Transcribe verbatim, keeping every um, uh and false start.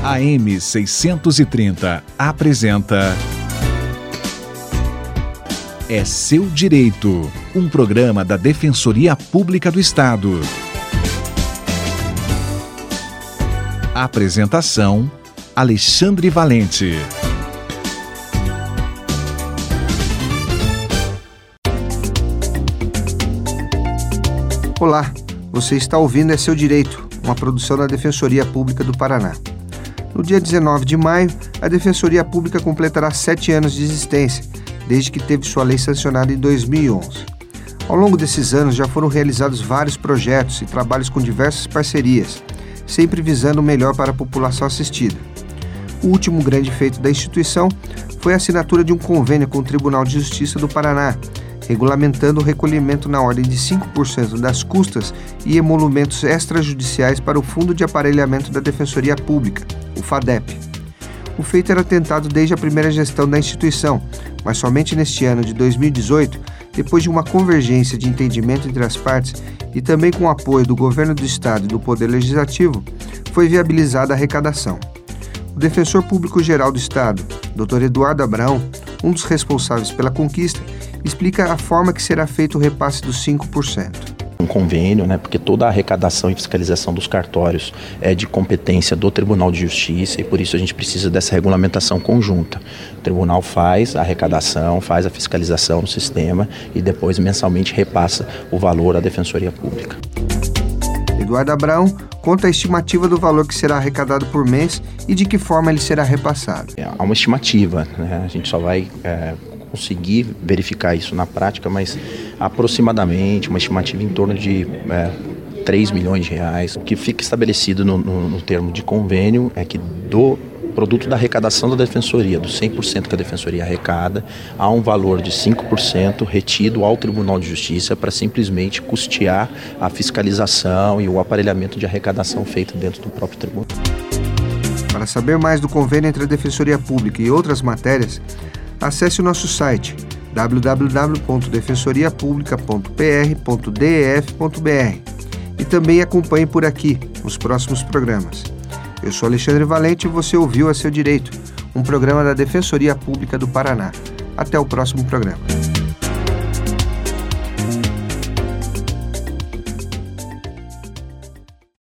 A M seiscentos e trinta apresenta É Seu Direito, um programa da Defensoria Pública do Estado. Apresentação: Alexandre Valente. Olá, você está ouvindo É Seu Direito, uma produção da Defensoria Pública do Paraná. No dia dezenove de maio, a Defensoria Pública completará sete anos de existência, desde que teve sua lei sancionada em dois mil e onze. Ao longo desses anos já foram realizados vários projetos e trabalhos com diversas parcerias, sempre visando o melhor para a população assistida. O último grande feito da instituição foi a assinatura de um convênio com o Tribunal de Justiça do Paraná, regulamentando o recolhimento na ordem de cinco por cento das custas e emolumentos extrajudiciais para o Fundo de Aparelhamento da Defensoria Pública, o FADEP. O feito era tentado desde a primeira gestão da instituição, mas somente neste ano de dois mil e dezoito, depois de uma convergência de entendimento entre as partes e também com o apoio do Governo do Estado e do Poder Legislativo, foi viabilizada a arrecadação. O Defensor Público-Geral do Estado, doutor Eduardo Abraão, um dos responsáveis pela conquista, explica a forma que será feito o repasse dos cinco por cento. Um convênio, né, porque toda a arrecadação e fiscalização dos cartórios é de competência do Tribunal de Justiça e por isso a gente precisa dessa regulamentação conjunta. O tribunal faz a arrecadação, faz a fiscalização no sistema e depois mensalmente repassa o valor à Defensoria Pública. Eduardo Abraão conta a estimativa do valor que será arrecadado por mês e de que forma ele será repassado. Há uma estimativa, né? A gente só vai é, conseguir verificar isso na prática, mas aproximadamente uma estimativa em torno de é, três milhões de reais. O que fica estabelecido no, no, no termo de convênio é que do produto da arrecadação da Defensoria, dos cem por cento que a Defensoria arrecada, há um valor de cinco por cento retido ao Tribunal de Justiça para simplesmente custear a fiscalização e o aparelhamento de arrecadação feito dentro do próprio tribunal. Para saber mais do convênio entre a Defensoria Pública e outras matérias, acesse o nosso site w w w ponto defensoria publica ponto p r ponto d e f ponto b r e também acompanhe por aqui os próximos programas. Eu sou Alexandre Valente e você ouviu A Seu Direito, um programa da Defensoria Pública do Paraná. Até o próximo programa.